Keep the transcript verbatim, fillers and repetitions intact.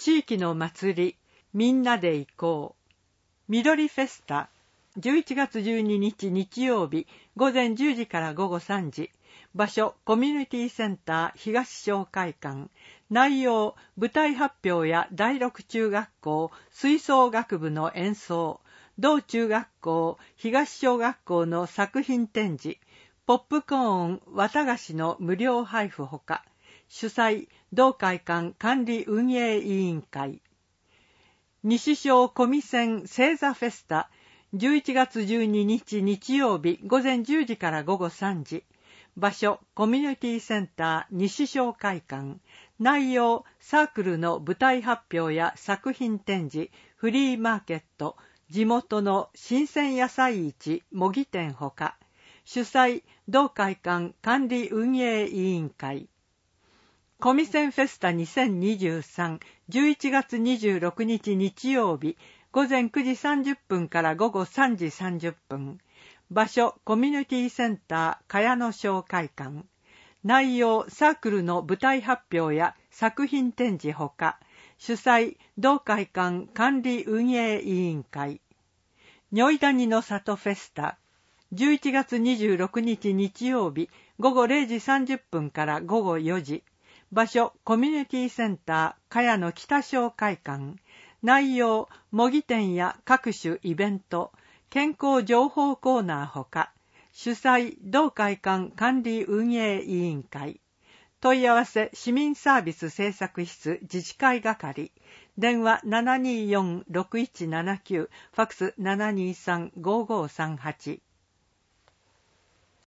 地域の祭り、みんなで行こう。緑フェスタ、じゅういちがつじゅうににち日曜日、午前じゅうじから午後さんじ。場所、コミュニティセンター東小会館。内容、舞台発表や第六中学校吹奏楽部の演奏、同中学校東小学校の作品展示、ポップコーン、綿菓子の無料配布ほか、主催、同会館管理運営委員会。西小コミセン星座フェスタ、じゅういちがつじゅうににち日曜日午前じゅうじから午後さんじ。場所、コミュニティセンター西小会館。内容、サークルの舞台発表や作品展示、フリーマーケット、地元の新鮮野菜市、模擬店ほか。主催、同会館管理運営委員会。コミセンフェスタにせんにじゅうさん、じゅういちがつにじゅうろくにち日曜日、午前くじさんじゅっぷんから午後さんじさんじゅっぷん。場所、コミュニティセンター茅野小会館。内容、サークルの舞台発表や作品展示ほか。主催、同会館管理運営委員会。如意谷の里フェスタ。じゅういちがつにじゅうろくにち日曜日、午後れいじさんじゅっぷんから午後よじ。場所、コミュニティセンター茅野北小会館。内容、模擬店や各種イベント、健康情報コーナーほか。主催、同会館管理運営委員会。問い合わせ、市民サービス政策室自治会係。電話 ななにーよんろくいちななきゅう、ファックス ななにーさんごーごーさんはち。